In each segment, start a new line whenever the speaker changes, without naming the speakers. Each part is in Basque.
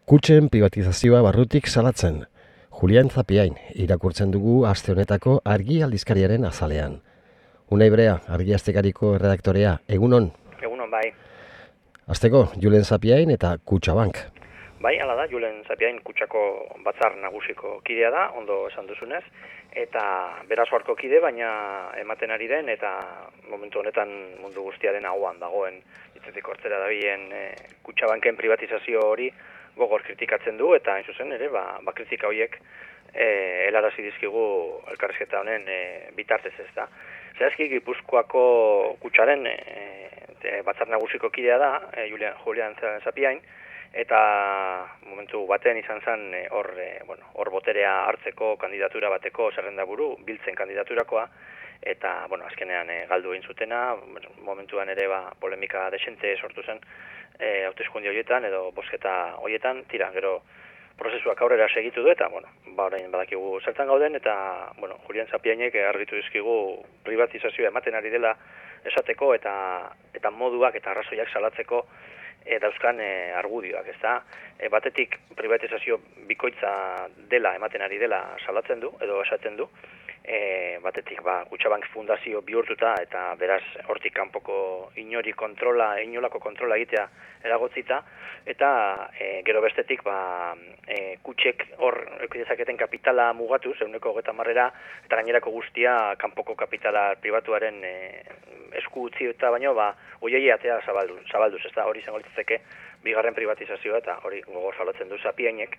Kutxen privatizazioa barrutik salatzen. Julian Zapiain irakurtzen dugu aste honetako Argi aldizkariaren azalean. Unai Brea, Argi astekariko redaktorea, egunon?
Egunon, bai.
Asteko, Julen Zapiain eta Kutxabank.
Bai, hala da, Julen Zapiain Kutxako batzar nagusiko kidea da, ondo esan duzunez, eta beraz horko kide, baina ematen ari den, eta momentu honetan mundu guztiaren aguan dagoen, hitzetik hortzera dabilen Kutxabanken privatizazio hori gogor kritikatzen du, eta hain zuzen ere, kritika horiek helarazi dizkigu elkarrizketa honen bitartez ez da. Zehazki Gipuzkoako Kutxaren batzar nagusiko kidea da, Julian Zapiain, eta momentu batean izan zen hor boterea hartzeko kandidatura bateko zerrendaburu, biltzen kandidaturakoa, eta azkenean galdu egin zutena, momentuan ere polemika desente sortu zen hauteskunde horietan edo bozketa horietan, gero prozesuak aurrera segitu du eta orain badakigu zertan gauden eta Julian Zapiainek argitu dizkigu privatizazioa ematen ari dela esateko eta moduak eta arrazoiak salatzeko dauzkan argudioak, ezta? Batetik privatizazio bikoitza dela ematen ari dela salatzen du edo esaten du. Batetik Kutxabank fundazio bihurtuta eta beraz hortik kanpoko inolako kontrola egitea eragotzita eta gero bestetik kutxek hor dezaketen kapitala mugatuz 30%, eta gainerako guztia kanpoko kapitala pribatuaren esku utzi eta baino hoiei atea zabalduz, ez da hori izango litzateke bigarren privatizazioa eta hori gogor salatzen du Zapiainek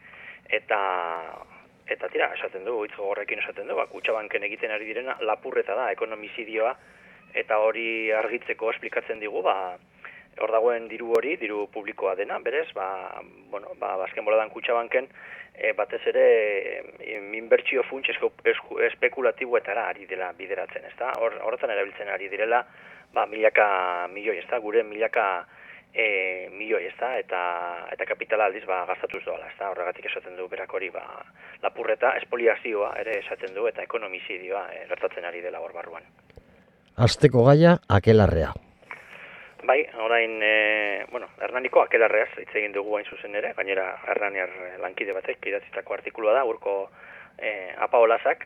eta esaten du, hitz gogorrekin esaten du, Kutxabanken egiten ari direna lapurreta da, ekonomizidioa, eta hori argitzeko esplikatzen digu, hor dagoen diru hori, diru publikoa dena, berez, azken boladan Kutxabanken, batez ere, inbertsio funts espekulatiboetara ari dela bideratzen, ez da? Horretan erabiltzen ari direla, milaka milioi, ez da? Gure milaka milioi, ez da? Eta kapitala aldiz gastatuz doala, ez da? Horregatik esaten du berak hori, lapurreta, espoliazioa ere esaten du, eta ekonomizidioa gertatzen ari dela hor barruan.
Asteko gaia, Akelarrea.
Bai, orain, Hernaniko Akelarreaz hitz egin dugu hain zuzen ere, gainera Hernaniar lankide batek idatzitako artikulua da, urko apaolazak,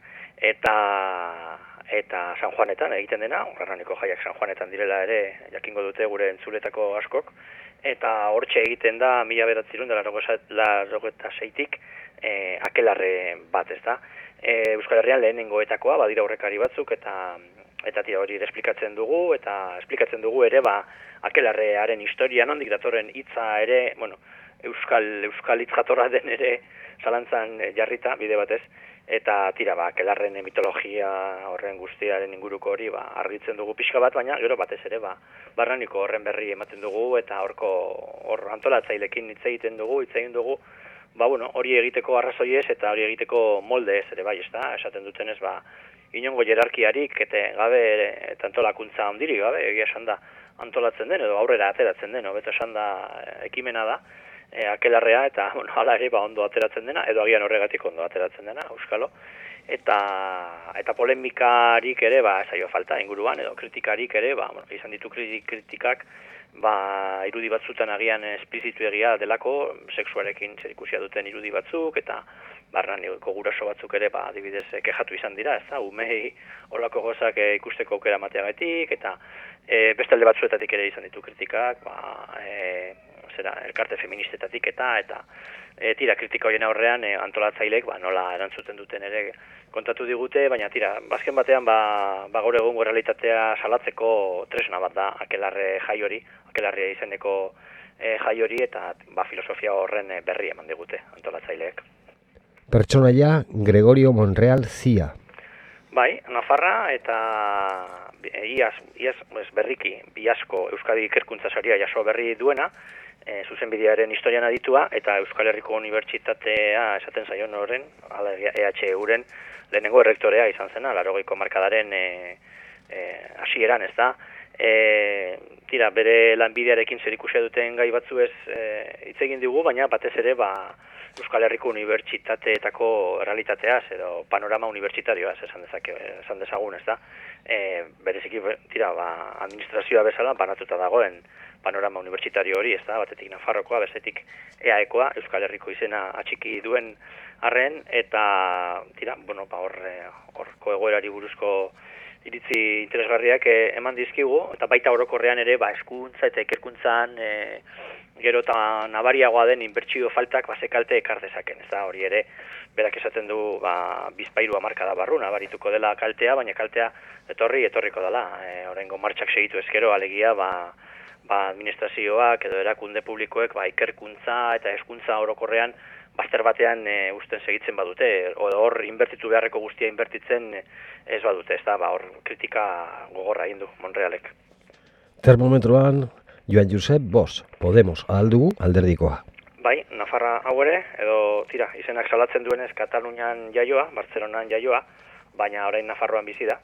eta San Juanetan egiten dena, Hernaniko jaiak San Juanetan direla ere, jakingo dute gure entzuletako askok, eta hortxe egiten da 1986tik Akelarre bat, ez da. Euskal Herrian lehenengoetakoa, badira aurrekari batzuk, eta hori esplikatzen dugu, eta esplikatzen dugu ere, Akelarrearen historia nondik datorren hitza ere, euskal hitz jatorra den ere zalantzan jarrita, bide batez, eta Akelarren mitologia horren guztiaren inguruko hori argitzen dugu pixka bat, baina gero batez ere, Hernaniko horren berri ematen dugu, eta hor antolatzailekin hitz egin dugu, hori egiteko arrazoiez eta hori egiteko molde ez ere bai, ez da, esaten dutenez, inongo jerarkiarik gabe eta antolakuntza handirik gabe, egia esan da antolatzen den edo aurrera ateratzen den, hobeto esan da ekimena da, Akelarrea eta hala ere ondo ateratzen dena, edo agian horregatik ondo ateratzen dena, euskalo, eta polemikarik ere zaio falta inguruan, edo kritikarik ere, izan ditu kritikak, irudi batzutan agian esplizitu egia delako, sexuarekin zerikusia duten irudi batzuk, eta Hernaniko guraso batzuk ere, adibidez, kexatu izan dira, ez da, umei horlako gozak ikusteko aukera mateagatik, eta beste alde batzuetatik ere izan ditu kritikak, elkarte feministetatik eta kritika horien aurrean antolatzaileek nola erantzuten duten ere kontatu digute, baina azken batean gaur egungo realitatea salatzeko tresna bat da Akelarre jai hori, Akelarre izeneko jai hori, eta filosofia horren berri eman digute antolatzaileek.
Pertsonaia Gregorio Monreal Zia.
Bai, Nafarra eta iaz berriki, biazko Euskadi Ikerkuntza Saria jaso berri duena, zuzenbidearen historian aditua, eta Euskal Herriko Unibertsitatea esaten zaion horren, EHUren lehenengo errektorea izan zena, 80ko markadaren hasieran, ez da. Bere lanbidearekin zerikusia duten gai batzuez hitz egin dugu, baina batez ere Euskal Herriko Unibertsitateetako realitateaz edo panorama unibertsitarioaz esan dezagun, ez da. Bereziki, administrazioa bezala banatuta dagoen panorama unibertsitario hori, ez da, batetik Nafarrokoa, bestetik EAEkoa, Euskal Herriko izena atxiki duen arren, eta tira, bueno, horko egoerari buruzko iritzi interesgarriak eman dizkigu, eta baita orokorrean ere, eskuntza eta ikerkuntzan gero eta nabariagoa den inbertsio faltak zekalte ekar dezaken, ez da, hori ere, berak esaten du, bizpahiru hamarkada barru nabarituko dela kaltea, baina kaltea etorriko dela, oraingo martxak segitu ezkero, alegia, administrazioak edo erakunde publikoek ikerkuntza eta hezkuntza orokorrean bazter batean usten segitzen badute, hor inbertitu beharreko guztia inbertitzen ez badute, ez da, hor kritika gogorra egin du Monrealek.
Termometroan, Joan Josep Bosch, Podemos aldugu alderdikoa.
Bai, Nafarra hau ere, edo tira, izenak salatzen duenez Katalunian jaioa, Bartzelonan jaioa, baina orain Nafarroan bizi da.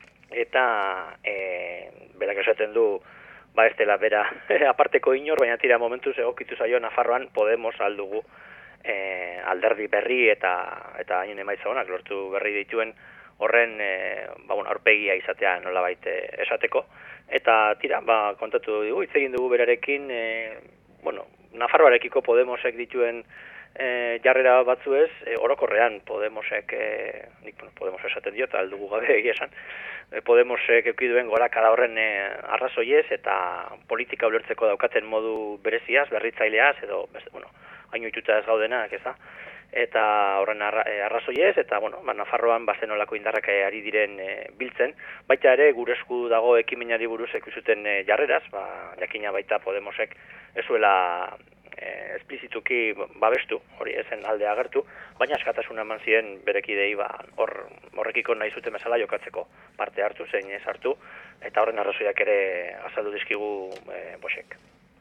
Eta berak esaten du, ez dela bera aparteko inor, baina tira momentuz egokitu zaio Nafarroan Podemos aldugu alderdi berri eta haien emaitza honak lortu berri dituen horren aurpegia izatea nolabait esateko. Eta tira, kontatu dugu, hitz egin dugu berarekin, Nafarroarekiko Podemosek dituen jarrera batzuez, orokorrean Podemosek, Podemos esaten diot, aldugu gabe egia esan, Podemosek eukiduen gorakada horren arrazoiez eta politika ulertzeko daukaten modu bereziaz, berritzaileaz, edo, haino ituta ez gaudenak, ez da? Eta horren arrazoiez, eta Nafarroan bazenolako indarrak ari diren biltzen, baita ere gure esku dago ekimenari buruz zuten jarreraz, jakina baita Podemosek ez zuela esplizituki babestu, hori ezen alde agertu, baina askatasuna eman ziren berekidei horrekiko nahi zuten bezala jokatzeko parte hartu, zein ez hartu, eta horren arrazoiak ere azaldu dizkigu Boschek.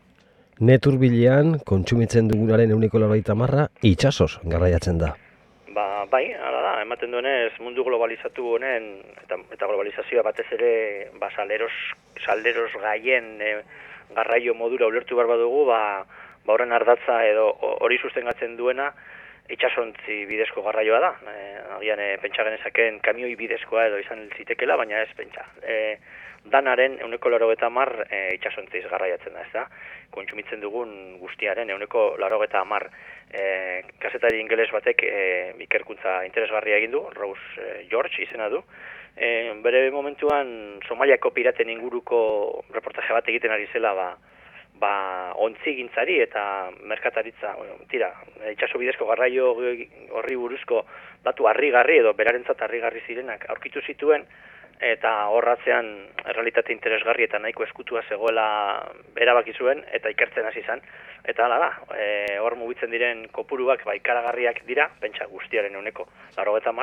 Neturbilean, kontsumitzen dugunaren 90% itsasoz garraiatzen da.
Bai, hala da, ematen duenez mundu globalizatu honen, eta globalizazioa batez ere salderos gaien garraio modura ulertu behar badugu, horren ardatza edo hori sustengatzen duena itsasontzi bidezko garraioa da. Agian pentsa genezaken kamioi bidezkoa edo izan zitekela, baina ez pentsa. Danaren 90% itsasontziz garraiatzen da, ez da? Kontsumitzen dugun guztiaren 90% kazetari ingeles batek ikerkuntza interesgarria egin du, Rose George izena du. Bere momentuan Somaliako piraten inguruko reportaje bat egiten ari zela ontzigintzari eta merkataritza, itsaso bidezko garraio horri buruzko datu harrigarri edo berarentzat harrigarri zirenak aurkitu zituen, eta horratzean errealitate interesgarri eta nahiko eskutua zegoela erabaki zuen eta ikertzen hasi zen. Eta hala da, hor mugitzen diren kopuruak ikaragarriak dira, pentsa guztiaren 90%,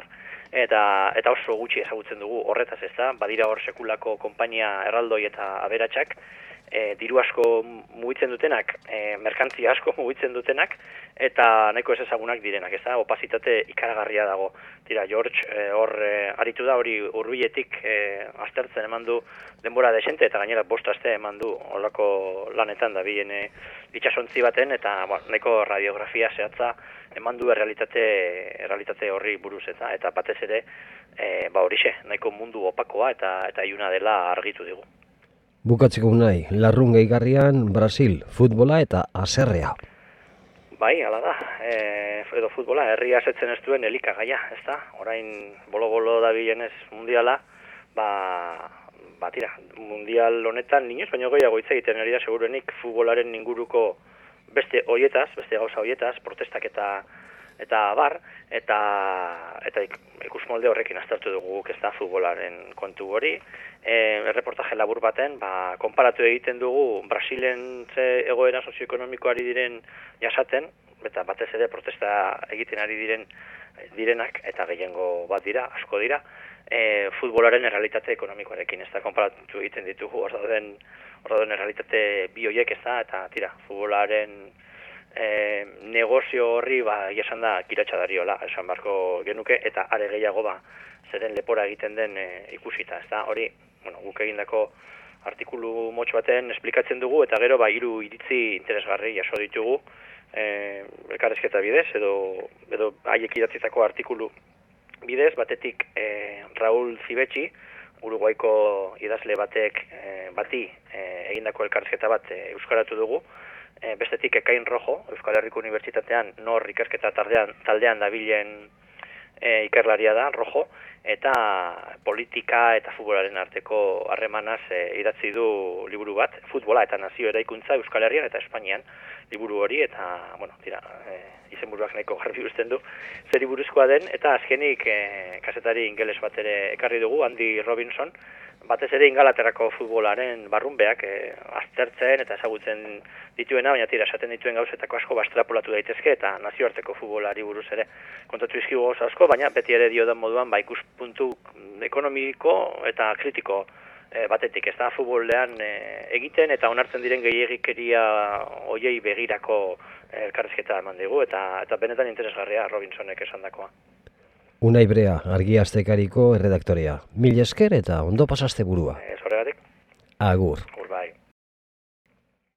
eta oso gutxi ezagutzen dugu horretaz, ez da, badira hor sekulako konpainia erraldoi eta aberatsak, diru asko mugitzen dutenak, merkantzia asko mugitzen dutenak, eta nahiko ez ezagunak direnak, ez da, opazitate ikaragarria dago. Tira, George hor aritu da, hori hurbiletik aztertzen eman du denbora desente, eta gainera 5 aste eman du holako lanetan da bien itsasontzi baten, eta nahiko radiografia zehatza eman du errealitate horri buruz, eta batez ere, horixe, nahiko mundu opakoa eta iluna dela argitu digu.
Bukatzeko nahi, larrun gehigarrian Brasil, futbola eta haserrea.
Bai, hala da, edo futbola, herria asetzen ez duen elikagaia, ez da? Orain bolo-bolo dabilenez mundiala, tira, mundial honetan, inoiz baino gehiago hitz egiten ari da seguruenik futbolaren inguruko beste gauza hoietaz, protestak eta bar, eta ikusmolde horrekin aztertu dugu ez da futbolaren kontu hori. Erreportaje labur baten, konparatu egiten dugu Brasilen ze egoera sozioekonomikoari diren jasaten, eta batez ere protesta egiten ari direnak, eta gehiengo bat dira, asko dira, futbolaren errealitate ekonomikoarekin, ez da, konparatu egiten ditugu, hor dauden errealitate bi horiek, ez da, eta tira, futbolaren negozio horri esan da kiratsa dariola, esan beharko genuke, eta are gehiago zeren lepora egiten den ikusita, ez da, hori, guk egindako artikulu motx baten esplikatzen dugu, eta gero 3 iritzi interesgarri jaso ditugu, elkarrizketa bidez, edo haiek idatzitako artikulu bidez, batetik Raúl Zibetxi, Uruguaiko idazle bati egindako elkarrizketa bat euskaratu dugu. Bestetik Ekain Rojo, Euskal Herriko Unibertsitatean nor ikasketa taldean dabilen ikerlaria da, Rojo, eta politika eta futbolaren arteko harremanaz idatzi du liburu bat, futbola eta nazio eraikuntza Euskal Herrian eta Espainian liburu hori, eta, izenburuak nahiko garbi uzten du zeri buruzkoa den, eta azkenik kazetari ingeles bat ere ekarri dugu, Andy Robinson, batez ere Ingalaterrako futbolaren barrunbeak aztertzen eta ezagutzen dituena, baina esaten dituen gauzetako asko estrapolatu daitezke eta nazioarteko futbolari buruz ere kontatu izkigu gauza asko, baina beti ere diodan moduan ikuspuntu ekonomiko eta kritiko batetik, ez da futbolean egiten eta onartzen diren gehiegikeria hoiei begirako elkarrizketa eman digu eta benetan interesgarria Robinsonek esandakoa.
Unai Brea, Argia Astekariko erredaktorea. Mil esker eta ondo pasaste burua.
Horregatik.
Agur.